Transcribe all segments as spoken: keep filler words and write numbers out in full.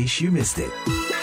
case you missed it.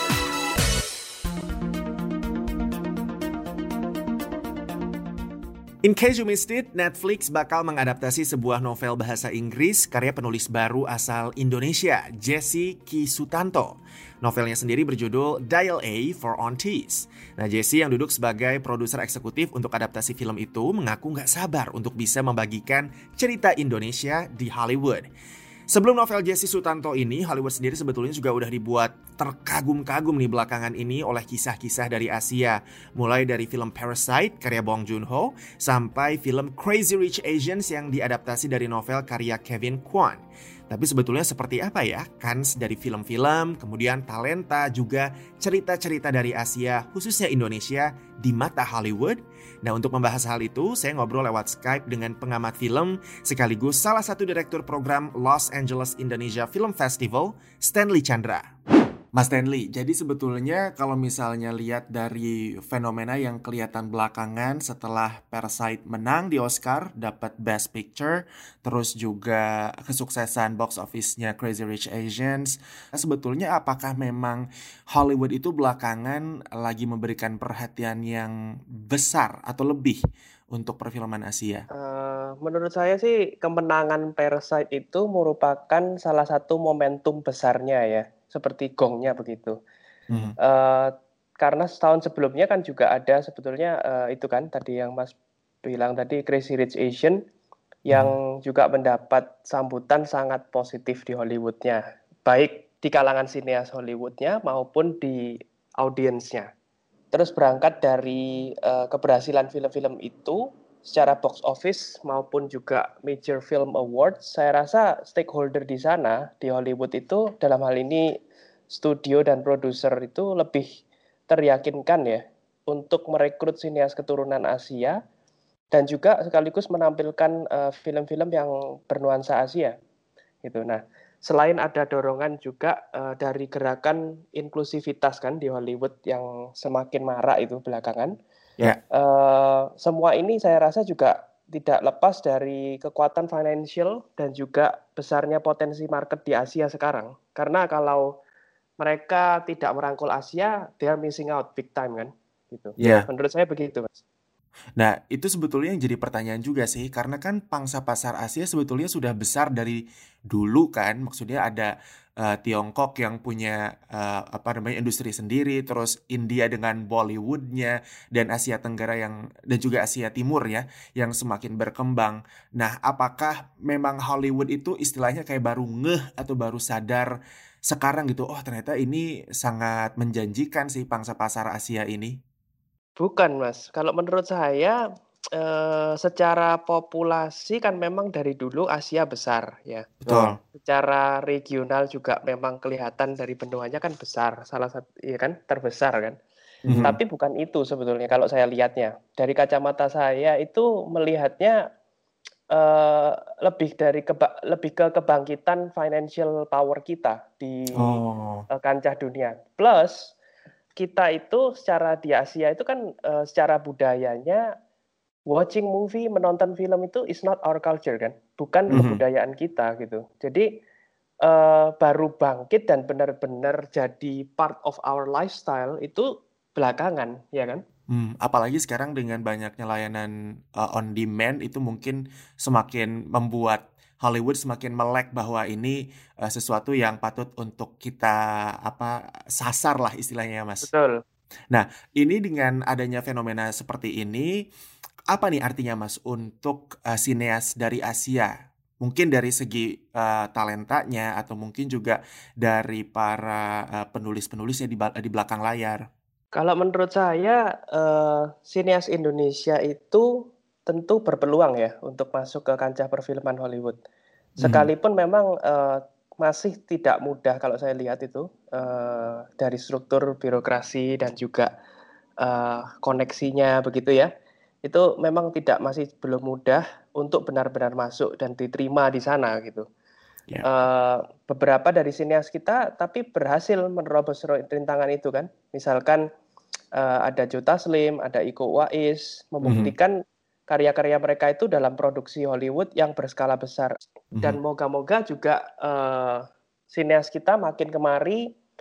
In case you missed it, Netflix bakal mengadaptasi sebuah novel bahasa Inggris karya penulis baru asal Indonesia, Jesse K. Sutanto. Novelnya sendiri berjudul Dial A for Aunties. Nah, Jesse yang duduk sebagai produser eksekutif untuk adaptasi film itu mengaku nggak sabar untuk bisa membagikan cerita Indonesia di Hollywood. Sebelum novel Jesse Sutanto ini, Hollywood sendiri sebetulnya juga udah dibuat terkagum-kagum nih belakangan ini oleh kisah-kisah dari Asia. Mulai dari film Parasite karya Bong Joon-ho sampai film Crazy Rich Asians yang diadaptasi dari novel karya Kevin Kwan. Tapi sebetulnya seperti apa ya kans dari film-film, kemudian talenta, juga cerita-cerita dari Asia, khususnya Indonesia, di mata Hollywood? Nah, untuk membahas hal itu, saya ngobrol lewat Skype dengan pengamat film, sekaligus salah satu direktur program Los Angeles Indonesia Film Festival, Stanley Chandra. Mas Stanley, jadi sebetulnya kalau misalnya lihat dari fenomena yang kelihatan belakangan setelah Parasite menang di Oscar, dapat Best Picture, terus juga kesuksesan box office-nya Crazy Rich Asians, sebetulnya apakah memang Hollywood itu belakangan lagi memberikan perhatian yang besar atau lebih untuk perfilman Asia? Uh, menurut saya sih kemenangan Parasite itu merupakan salah satu momentum besarnya ya. Seperti gongnya begitu. Hmm. Uh, karena setahun sebelumnya kan juga ada sebetulnya uh, itu kan tadi yang Mas bilang tadi Crazy Rich Asian yang hmm. juga mendapat sambutan sangat positif di Hollywoodnya, baik di kalangan sineas Hollywoodnya maupun di audiensnya. Terus berangkat dari uh, keberhasilan film-film itu secara box office maupun juga major film awards, saya rasa stakeholder di sana di Hollywood itu dalam hal ini studio dan produser itu lebih teryakinkan ya untuk merekrut sineas keturunan Asia dan juga sekaligus menampilkan uh, film-film yang bernuansa Asia gitu. Nah, selain ada dorongan juga uh, dari gerakan inklusivitas kan di Hollywood yang semakin marak itu belakangan. Yeah. Uh, semua ini saya rasa juga tidak lepas dari kekuatan financial dan juga besarnya potensi market di Asia sekarang. Karena kalau mereka tidak merangkul Asia, they are missing out big time kan. Gitu. Yeah. Menurut saya begitu, Mas. Nah, itu sebetulnya yang jadi pertanyaan juga sih, karena kan pangsa pasar Asia sebetulnya sudah besar dari dulu kan, maksudnya ada uh, Tiongkok yang punya uh, apa namanya industri sendiri, terus India dengan Bollywoodnya, dan Asia Tenggara yang dan juga Asia Timur ya, yang semakin berkembang. Nah, apakah memang Hollywood itu istilahnya kayak baru ngeh atau baru sadar sekarang gitu, oh ternyata ini sangat menjanjikan sih pangsa pasar Asia ini? Bukan, Mas. Kalau menurut saya, eh, secara populasi kan memang dari dulu Asia besar ya. Betul. Secara regional juga memang kelihatan dari benuanya kan besar, salah satu ya kan terbesar kan. Mm-hmm. Tapi bukan itu sebetulnya kalau saya lihatnya. Dari kacamata saya itu melihatnya eh, lebih dari keba- lebih ke kebangkitan financial power kita di Oh. eh, kancah dunia. Plus kita itu secara di Asia itu kan uh, secara budayanya watching movie, menonton film itu is not our culture kan, bukan mm-hmm. kebudayaan kita gitu. Jadi uh, baru bangkit dan benar-benar jadi part of our lifestyle itu belakangan, ya kan? Hmm, apalagi sekarang dengan banyaknya layanan uh, on demand itu mungkin semakin membuat Hollywood semakin melek bahwa ini uh, sesuatu yang patut untuk kita apa sasar lah istilahnya, Mas. Betul. Nah, ini dengan adanya fenomena seperti ini, apa nih artinya, Mas, untuk uh, sineas dari Asia? Mungkin dari segi uh, talentanya atau mungkin juga dari para uh, penulis-penulisnya di, di belakang layar. Kalau menurut saya, uh, sineas Indonesia itu tentu berpeluang ya untuk masuk ke kancah perfilman Hollywood. Sekalipun hmm. memang uh, masih tidak mudah kalau saya lihat itu uh, dari struktur birokrasi dan juga uh, koneksinya begitu ya. Itu memang tidak masih belum mudah untuk benar-benar masuk dan diterima di sana gitu. Yeah. Uh, beberapa dari sineas kita tapi berhasil menerobos rintangan itu kan. Misalkan uh, ada Joe Taslim, ada Iko Uwais, membuktikan mm-hmm. karya-karya mereka itu dalam produksi Hollywood yang berskala besar. Mm-hmm. Dan moga-moga juga uh, sineas kita makin kemari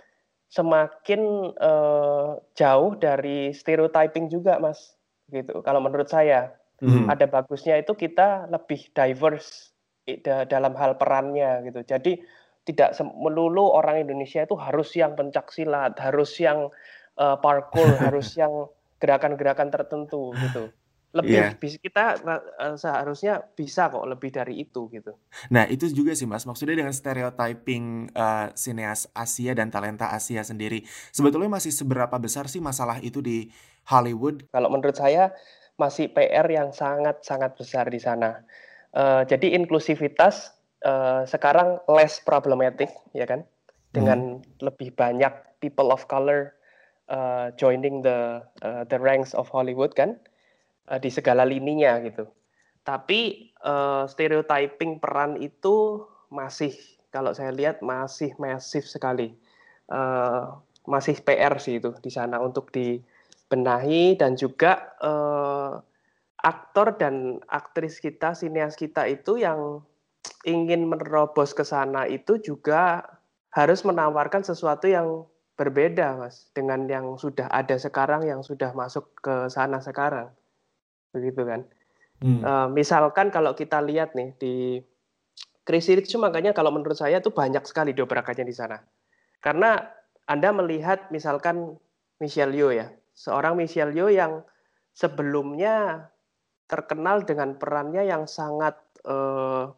semakin uh, jauh dari stereotyping juga, Mas. Gitu. Kalau menurut saya, mm-hmm. ada bagusnya itu kita lebih diverse dalam hal perannya gitu. Jadi tidak melulu orang Indonesia itu harus yang pencak silat, harus yang uh, parkour, harus yang gerakan-gerakan tertentu gitu. Lebih yeah. kita uh, seharusnya bisa kok lebih dari itu gitu. Nah, itu juga sih Mas, maksudnya dengan stereotyping uh, sineas Asia dan talenta Asia sendiri. Sebetulnya masih seberapa besar sih masalah itu di Hollywood? Kalau menurut saya masih P R yang sangat-sangat besar di sana. Uh, jadi inklusivitas uh, sekarang less problematic, ya kan? Dengan hmm. lebih banyak people of color uh, joining the uh, the ranks of Hollywood kan, uh, di segala lininya gitu. Tapi uh, stereotyping peran itu masih, kalau saya lihat masih masif sekali, uh, masih P R sih itu di sana untuk dibenahi dan juga uh, aktor dan aktris kita, sineas kita itu yang ingin menerobos ke sana itu juga harus menawarkan sesuatu yang berbeda, Mas, dengan yang sudah ada sekarang, yang sudah masuk ke sana sekarang, begitu kan? Hmm. Uh, misalkan kalau kita lihat nih di Crazy Rich, makanya kalau menurut saya itu banyak sekali dobrakannya di sana. Karena Anda melihat misalkan Michelle Yeoh ya, seorang Michelle Yeoh yang sebelumnya terkenal dengan perannya yang sangat uh,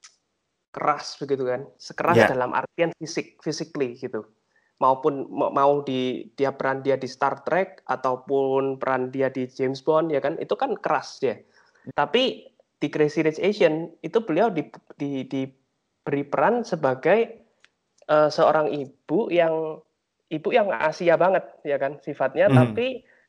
keras begitu kan, sekeras yeah. dalam artian fisik, physically gitu. Maupun mau di dia peran dia di Star Trek ataupun peran dia di James Bond ya kan, itu kan keras dia. Tapi di Crazy Rich Asian itu beliau di, di, diberi peran sebagai uh, seorang ibu yang ibu yang Asia banget ya kan sifatnya, mm. tapi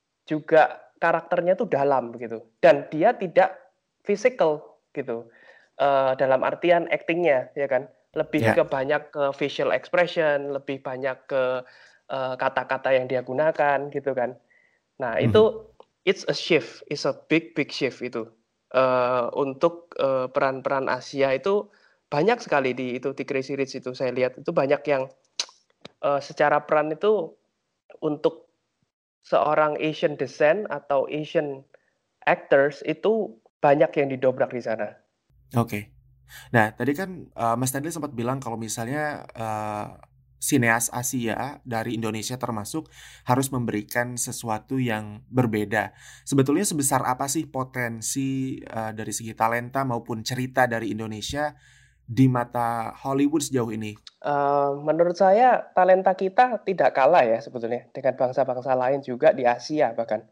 juga karakternya tuh dalam begitu. Dan dia tidak physical gitu. Uh, dalam artian actingnya ya kan, lebih yeah. ke banyak ke facial expression, lebih banyak ke uh, kata-kata yang dia gunakan gitu kan. Nah, mm. itu it's a shift, it's a big big shift itu. Uh, untuk uh, peran-peran Asia itu banyak sekali di itu di Crazy Rich itu saya lihat itu banyak yang uh, secara peran itu untuk seorang Asian descent atau Asian actors itu banyak yang didobrak di sana. Oke. Okay. Nah, tadi kan uh, Mas Tadli sempat bilang kalau misalnya uh, sineas Asia dari Indonesia termasuk harus memberikan sesuatu yang berbeda. Sebetulnya sebesar apa sih potensi uh, dari segi talenta maupun cerita dari Indonesia di mata Hollywood sejauh ini? Uh, menurut saya talenta kita tidak kalah ya sebetulnya dengan bangsa-bangsa lain juga di Asia bahkan.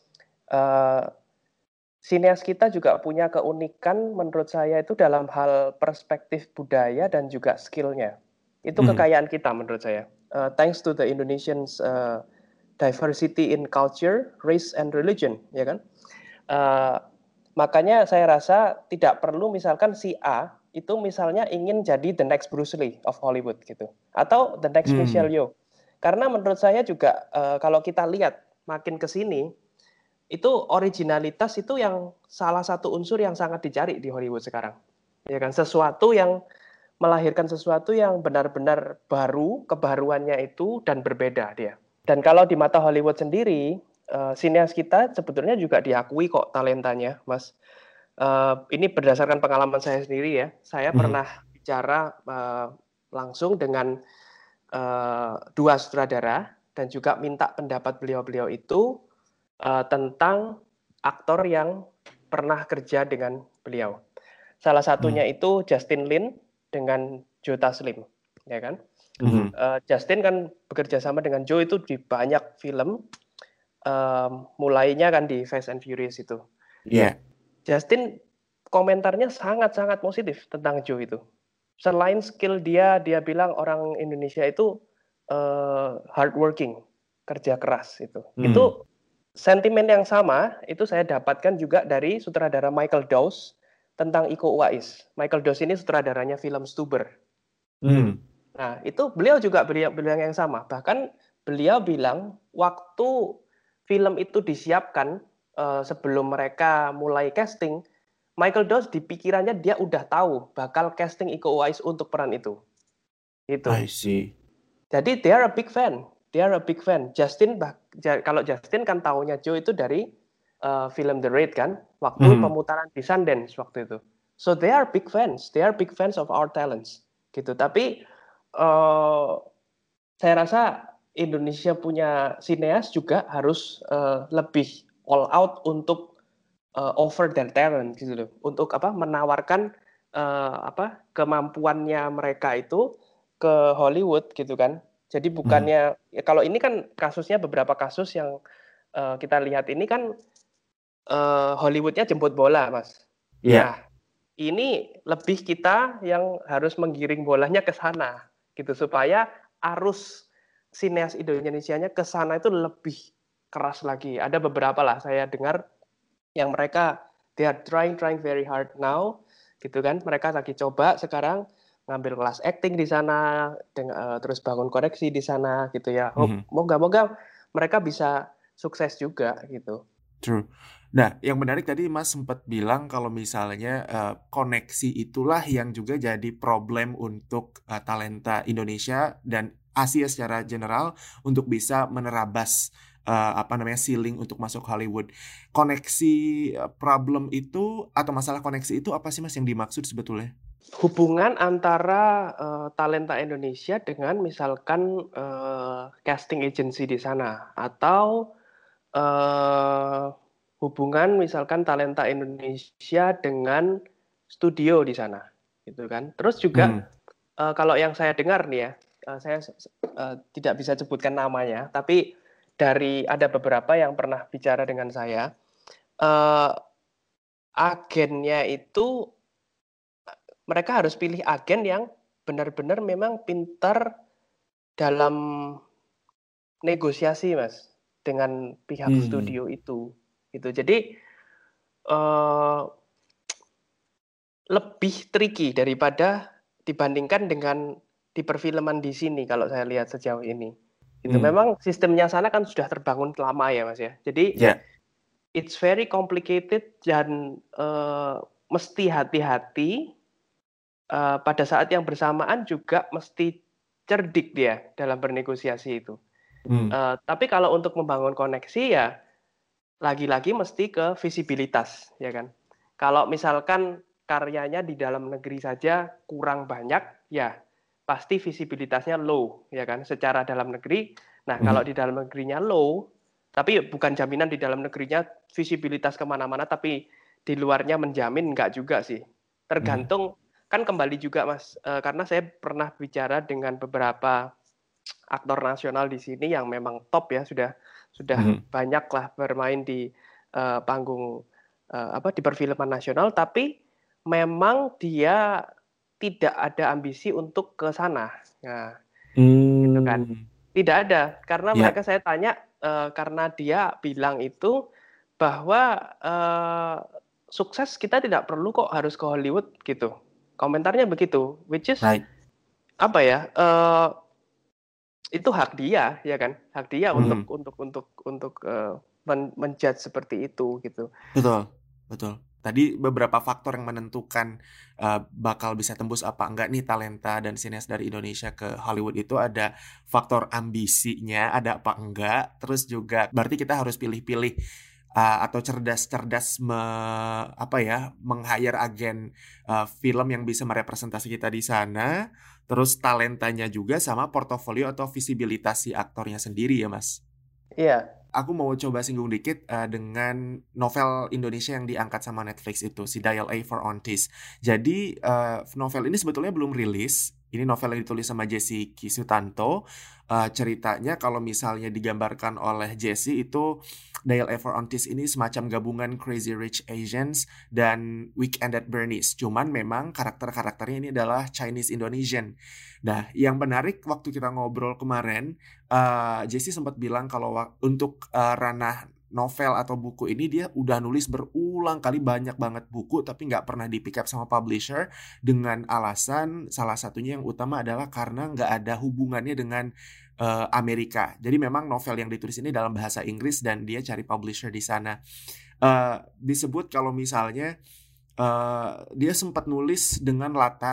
Uh, sineas kita juga punya keunikan menurut saya itu dalam hal perspektif budaya dan juga skillnya. Itu kekayaan hmm. kita menurut saya. Uh, thanks to the Indonesians uh, diversity in culture, race and religion, ya kan? Uh, makanya saya rasa tidak perlu misalkan si A itu misalnya ingin jadi the next Bruce Lee of Hollywood gitu, atau the next hmm. Michelle Yeoh. Karena menurut saya juga uh, kalau kita lihat makin ke sini, itu originalitas itu yang salah satu unsur yang sangat dicari di Hollywood sekarang, ya kan? Sesuatu yang melahirkan sesuatu yang benar-benar baru, kebaruannya itu dan berbeda dia. Dan kalau di mata Hollywood sendiri, uh, sineas kita sebetulnya juga diakui kok talentanya, Mas. Uh, ini berdasarkan pengalaman saya sendiri ya. Saya hmm. pernah bicara uh, langsung dengan uh, dua sutradara dan juga minta pendapat beliau-beliau itu uh, tentang aktor yang pernah kerja dengan beliau. Salah satunya hmm. itu Justin Lin dengan Joe Taslim, ya kan? Mm-hmm. Uh, Justin kan bekerja sama dengan Joe itu di banyak film, uh, mulainya kan di Fast and Furious itu. Iya. Yeah. Justin komentarnya sangat-sangat positif tentang Joe itu. Selain skill dia, dia bilang orang Indonesia itu uh, hardworking, kerja keras itu. Mm. Itu sentimen yang sama itu saya dapatkan juga dari sutradara Michael Dawes tentang Iko Uwais. Michael Dawes ini sutradaranya film Stuber. Hmm. Nah, itu beliau juga beliau bilang yang sama. Bahkan beliau bilang waktu film itu disiapkan uh, sebelum mereka mulai casting, Michael Dawes di pikirannya dia udah tahu bakal casting Iko Uwais untuk peran itu. Itu. I see. Jadi they are a big fan. they are a big fan. Justin, bah, ja, kalau Justin kan taunya Joe itu dari uh, film The Raid kan, waktu mm. pemutaran di Sundance waktu itu. So they are big fans, they are big fans of our talents, gitu. Tapi uh, saya rasa Indonesia punya sineas juga harus uh, lebih all out untuk uh, offer their talent, gitu loh. Untuk apa? Menawarkan uh, apa? Kemampuannya mereka itu ke Hollywood, gitu kan. Jadi bukannya hmm. ya kalau ini kan kasusnya beberapa kasus yang uh, kita lihat ini kan uh, Hollywoodnya jemput bola, Mas. Iya. Yeah. Nah, ini lebih kita yang harus menggiring bolanya ke sana, gitu supaya arus sineas Indonesianya ke sana itu lebih keras lagi. Ada beberapa lah saya dengar yang mereka they are trying trying very hard now, gitu kan. Mereka lagi coba sekarang ngambil kelas acting di sana, dengan, uh, terus bangun koreksi di sana, gitu ya. Mm-hmm. Moga-moga mereka bisa sukses juga, gitu. True. Nah, yang menarik tadi Mas sempat bilang kalau misalnya uh, koneksi itulah yang juga jadi problem untuk uh, talenta Indonesia dan Asia secara general untuk bisa menerabas uh, apa namanya ceiling untuk masuk Hollywood. Koneksi uh, problem itu atau masalah koneksi itu apa sih Mas yang dimaksud sebetulnya? Hubungan antara uh, talenta Indonesia dengan misalkan uh, casting agency di sana atau uh, hubungan misalkan talenta Indonesia dengan studio di sana, gitu kan. Terus juga hmm. uh, kalau yang saya dengar nih ya, uh, saya uh, tidak bisa sebutkan namanya, tapi dari ada beberapa yang pernah bicara dengan saya, uh, agennya itu mereka harus pilih agen yang benar-benar memang pintar dalam negosiasi, Mas, dengan pihak hmm. studio itu. Gitu. Jadi uh, lebih tricky daripada dibandingkan dengan di perfilman di sini kalau saya lihat sejauh ini. Itu hmm. memang sistemnya sana kan sudah terbangun lama ya, Mas ya. Jadi yeah. it's very complicated dan uh, mesti hati-hati. Uh, pada saat yang bersamaan juga mesti cerdik dia dalam bernegosiasi itu. Hmm. Uh, tapi kalau untuk membangun koneksi ya lagi-lagi mesti ke visibilitas, ya kan. Kalau misalkan karyanya di dalam negeri saja kurang banyak, ya pasti visibilitasnya low, ya kan. Secara dalam negeri, nah hmm. kalau di dalam negerinya low, tapi bukan jaminan di dalam negerinya visibilitas kemana-mana, tapi di luarnya menjamin enggak juga sih. Tergantung. Hmm. Kan kembali juga Mas, uh, karena saya pernah bicara dengan beberapa aktor nasional di sini yang memang top ya, sudah sudah mm-hmm. banyak lah bermain di uh, panggung uh, apa di perfilman nasional, tapi memang dia tidak ada ambisi untuk ke sana, nah, mm. gitu kan, tidak ada, karena yeah. mereka saya tanya uh, karena dia bilang itu bahwa uh, sukses kita tidak perlu kok harus ke Hollywood gitu. Komentarnya begitu, which is right. apa ya? Uh, itu hak dia, ya kan? Hak dia mm-hmm. untuk untuk untuk untuk uh, men- menjudge seperti itu, gitu. Betul, betul. Tadi beberapa faktor yang menentukan uh, bakal bisa tembus apa enggak nih talenta dan sineas dari Indonesia ke Hollywood itu ada faktor ambisinya, ada apa enggak. Terus juga berarti kita harus pilih-pilih. Uh, atau cerdas-cerdas me, apa ya meng-hire agen uh, film yang bisa merepresentasi kita di sana, terus talentanya juga sama portofolio atau visibilitas si aktornya sendiri ya Mas. Iya. Aku mau coba singgung dikit uh, dengan novel Indonesia yang diangkat sama Netflix itu, si Dial A for Ontis. Jadi uh, novel ini sebetulnya belum rilis. Ini novel yang ditulis sama Jesse Kisutanto. Uh, ceritanya kalau misalnya digambarkan oleh Jesse itu Dial A for Ontis ini semacam gabungan Crazy Rich Asians dan Weekend at Bernie's. Cuman memang karakter-karakternya ini adalah Chinese Indonesian. Nah, yang menarik waktu kita ngobrol kemarin, uh, Jesse sempat bilang kalau untuk uh, ranah novel atau buku ini dia udah nulis berulang kali banyak banget buku tapi nggak pernah di pick up sama publisher dengan alasan salah satunya yang utama adalah karena nggak ada hubungannya dengan uh, Amerika. Jadi memang novel yang ditulis ini dalam bahasa Inggris dan dia cari publisher di sana. Uh, disebut kalau misalnya uh, dia sempat nulis dengan latar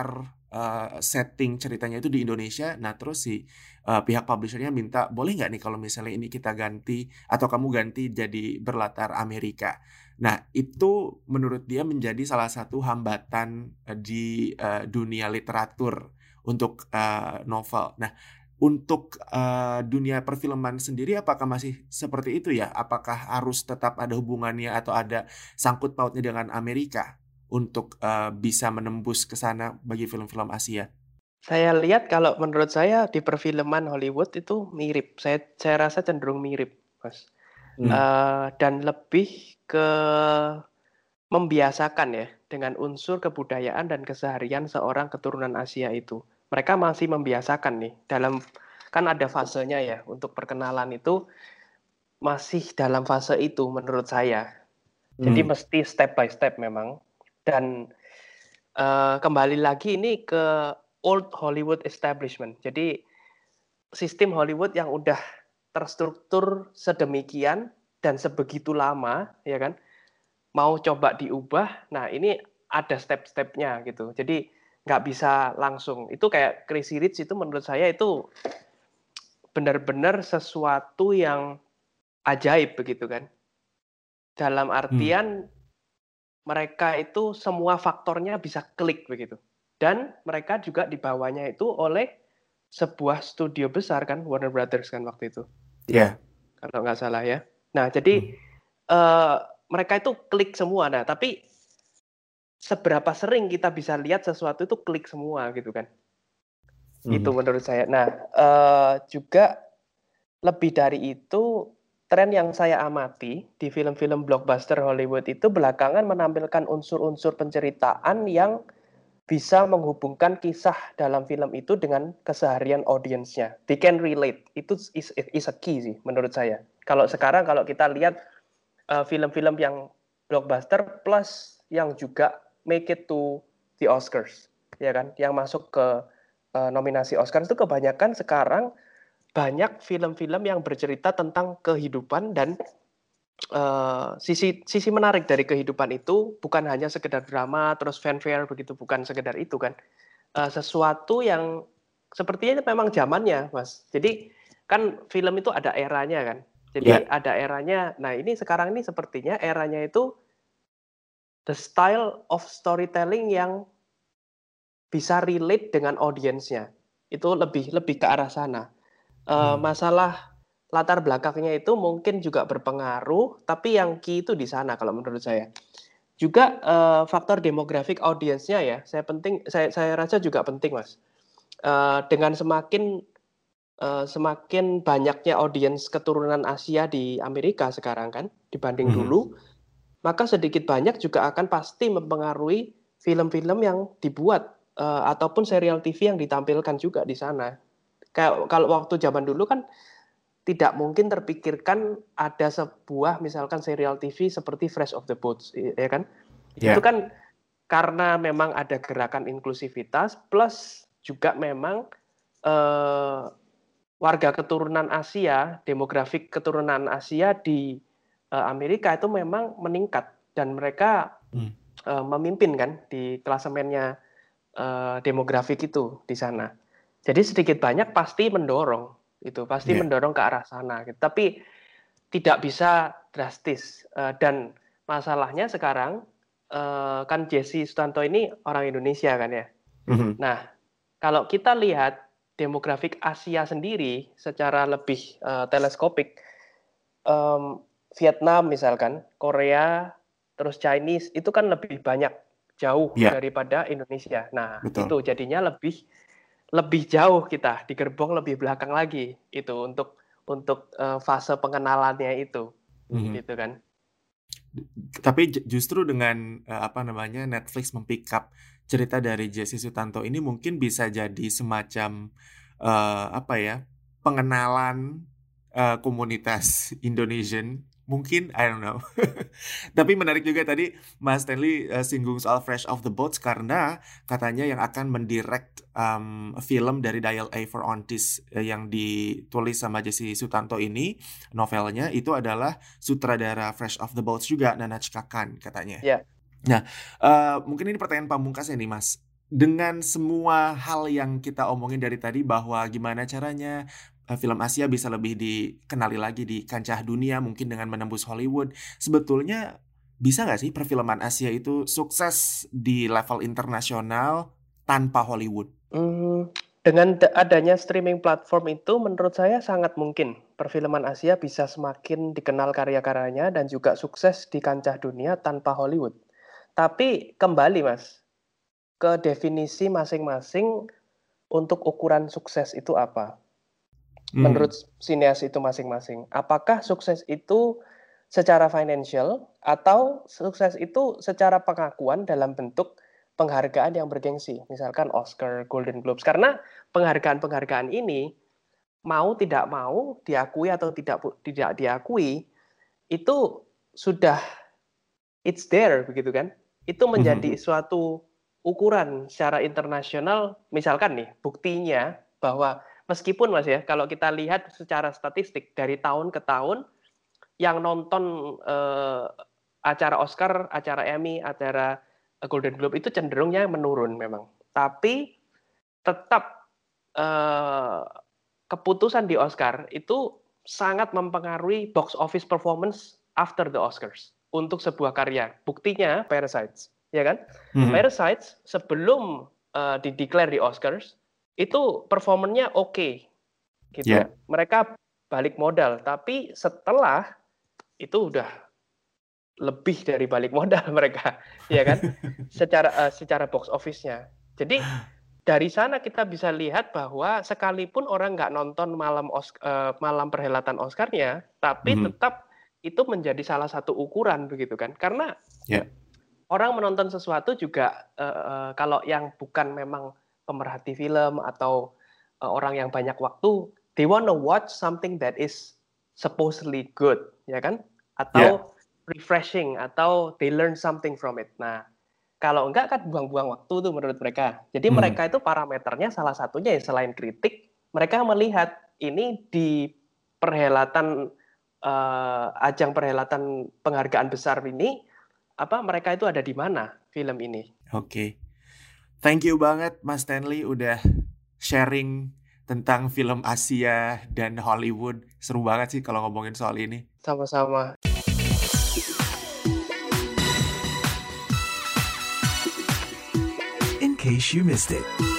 uh, setting ceritanya itu di Indonesia. Nah terus si uh, pihak publishernya minta, boleh nggak nih kalau misalnya ini kita ganti atau kamu ganti jadi berlatar Amerika. Nah itu menurut dia menjadi salah satu hambatan uh, di uh, dunia literatur untuk uh, novel. Nah untuk uh, dunia perfilman sendiri apakah masih seperti itu ya? Apakah harus tetap ada hubungannya atau ada sangkut pautnya dengan Amerika untuk uh, bisa menembus ke sana bagi film-film Asia? Saya lihat kalau menurut saya di perfilman Hollywood itu mirip. Saya saya rasa cenderung mirip, Mas. Hmm. Uh, dan lebih ke membiasakan ya dengan unsur kebudayaan dan keseharian seorang keturunan Asia itu. Mereka masih membiasakan nih dalam, kan ada fasenya ya untuk perkenalan itu, masih dalam fase itu menurut saya. Jadi Hmm. mesti step by step memang. Dan uh, kembali lagi ini ke old Hollywood establishment. Jadi sistem Hollywood yang udah terstruktur sedemikian dan sebegitu lama, ya kan? Mau coba diubah, nah ini ada step-stepnya gitu. Jadi nggak bisa langsung. Itu kayak Crazy Rich itu menurut saya itu benar-benar sesuatu yang ajaib begitu kan. Dalam artian hmm. mereka itu semua faktornya bisa klik begitu. Dan mereka juga dibawanya itu oleh sebuah studio besar kan, Warner Brothers kan waktu itu. Iya. Yeah. Kalau nggak salah ya. Nah jadi hmm. uh, mereka itu klik semua. Nah tapi seberapa sering kita bisa lihat sesuatu itu klik semua gitu kan. Hmm. Itu menurut saya. Nah uh, juga lebih dari itu, tren yang saya amati di film-film blockbuster Hollywood itu belakangan menampilkan unsur-unsur penceritaan yang bisa menghubungkan kisah dalam film itu dengan keseharian audiensnya. They can relate. Itu is, is a key sih menurut saya. Kalau sekarang kalau kita lihat uh, film-film yang blockbuster plus yang juga make it to the Oscars, ya kan? Yang masuk ke uh, nominasi Oscars itu kebanyakan sekarang banyak film-film yang bercerita tentang kehidupan dan uh, sisi sisi menarik dari kehidupan itu bukan hanya sekedar drama terus fanfare begitu, bukan sekedar itu kan, uh, sesuatu yang sepertinya memang zamannya, Mas. Jadi kan film itu ada eranya kan, jadi yeah. ada eranya. Nah ini sekarang ini sepertinya eranya itu the style of storytelling yang bisa relate dengan audiensnya, itu lebih lebih ke arah sana. Uh, masalah latar belakangnya itu mungkin juga berpengaruh, tapi yang key itu di sana kalau menurut saya. Juga uh, faktor demografik audiensnya ya, saya penting, saya saya rasa juga penting, Mas. Uh, dengan semakin uh, semakin banyaknya audiens keturunan Asia di Amerika sekarang kan dibanding mm-hmm. dulu, maka sedikit banyak juga akan pasti mempengaruhi film-film yang dibuat uh, ataupun serial T V yang ditampilkan juga di sana. Kayak kalau waktu zaman dulu kan tidak mungkin terpikirkan ada sebuah misalkan serial T V seperti Fresh Off the Boat, ya kan? Yeah. Itu kan karena memang ada gerakan inklusivitas plus juga memang eh, warga keturunan Asia, demografik keturunan Asia di eh, Amerika itu memang meningkat dan mereka hmm. eh, memimpin kan di klasemennya eh, demografik itu di sana. Jadi sedikit banyak pasti mendorong itu, pasti yeah. mendorong ke arah sana. Gitu. Tapi tidak bisa drastis. Uh, dan masalahnya sekarang uh, kan Jesse Sutanto ini orang Indonesia kan ya. Mm-hmm. Nah kalau kita lihat demografik Asia sendiri secara lebih uh, teleskopik, um, Vietnam misalkan, Korea, terus Chinese itu kan lebih banyak jauh yeah. daripada Indonesia. Nah Betul. Itu jadinya lebih lebih jauh kita di gerbong lebih belakang lagi itu untuk untuk uh, fase pengenalannya itu, mm-hmm. gitu kan. Tapi justru dengan uh, apa namanya Netflix mempick up cerita dari Jesse Sutanto ini mungkin bisa jadi semacam uh, apa ya pengenalan uh, komunitas Indonesian. Mungkin, I don't know. Tapi menarik juga tadi Mas Stanley uh, singgung soal Fresh Off the Boats karena katanya yang akan mendirect um, film dari Dial A for Ontis uh, yang ditulis sama Jesse Sutanto ini, novelnya itu adalah sutradara Fresh Off the Boats juga, Nanach Kakan katanya. Yeah. Nah, uh, mungkin ini pertanyaan pamungkasnya nih Mas. dengan semua hal yang kita omongin dari tadi bahwa gimana caranya uh, film Asia bisa lebih dikenali lagi di kancah dunia mungkin dengan menembus Hollywood, sebetulnya bisa nggak sih perfilman Asia itu sukses di level internasional tanpa Hollywood? Hmm, dengan adanya streaming platform itu menurut saya sangat mungkin perfilman Asia bisa semakin dikenal karya-karyanya dan juga sukses di kancah dunia tanpa Hollywood. Tapi kembali Mas, ke definisi masing-masing untuk ukuran sukses itu apa? Hmm. Menurut sineas itu masing-masing. Apakah sukses itu secara financial atau sukses itu secara pengakuan dalam bentuk penghargaan yang bergengsi, misalkan Oscar, Golden Globes. Karena penghargaan-penghargaan ini mau tidak mau, diakui atau tidak tidak diakui, itu sudah it's there begitu kan? Itu menjadi mm-hmm. suatu ukuran secara internasional. Misalkan nih, buktinya bahwa meskipun Mas ya, kalau kita lihat secara statistik dari tahun ke tahun yang nonton eh, acara Oscar, acara Emmy, acara Golden Globe itu cenderungnya menurun memang. Tapi tetap eh, keputusan di Oscar itu sangat mempengaruhi box office performance after the Oscars untuk sebuah karya. Buktinya Parasite, ya kan? Mm-hmm. Parasite sebelum uh, dideklar di Oscars itu performanya oke, okay, gitu. Yeah. Mereka balik modal, tapi setelah itu udah lebih dari balik modal mereka, ya kan? secara uh, secara box office-nya. Jadi dari sana kita bisa lihat bahwa sekalipun orang nggak nonton malam Oscar, uh, malam perhelatan Oscar-nya, tapi mm-hmm. tetap itu menjadi salah satu ukuran begitu kan? Karena yeah. orang menonton sesuatu juga uh, uh, kalau yang bukan memang pemerhati film atau uh, orang yang banyak waktu, they wanna watch something that is supposedly good, ya kan? Atau yeah. refreshing, atau they learn something from it. Nah, kalau enggak kan buang-buang waktu tuh menurut mereka. Jadi hmm. mereka itu parameternya salah satunya ya selain kritik, mereka melihat ini di perhelatan uh, ajang perhelatan penghargaan besar ini, apa mereka itu ada di mana film ini. Oke. Okay. Thank you banget Mas Stanley udah sharing tentang film Asia dan Hollywood. Seru banget sih kalau ngomongin soal ini. Sama-sama. In case you missed it.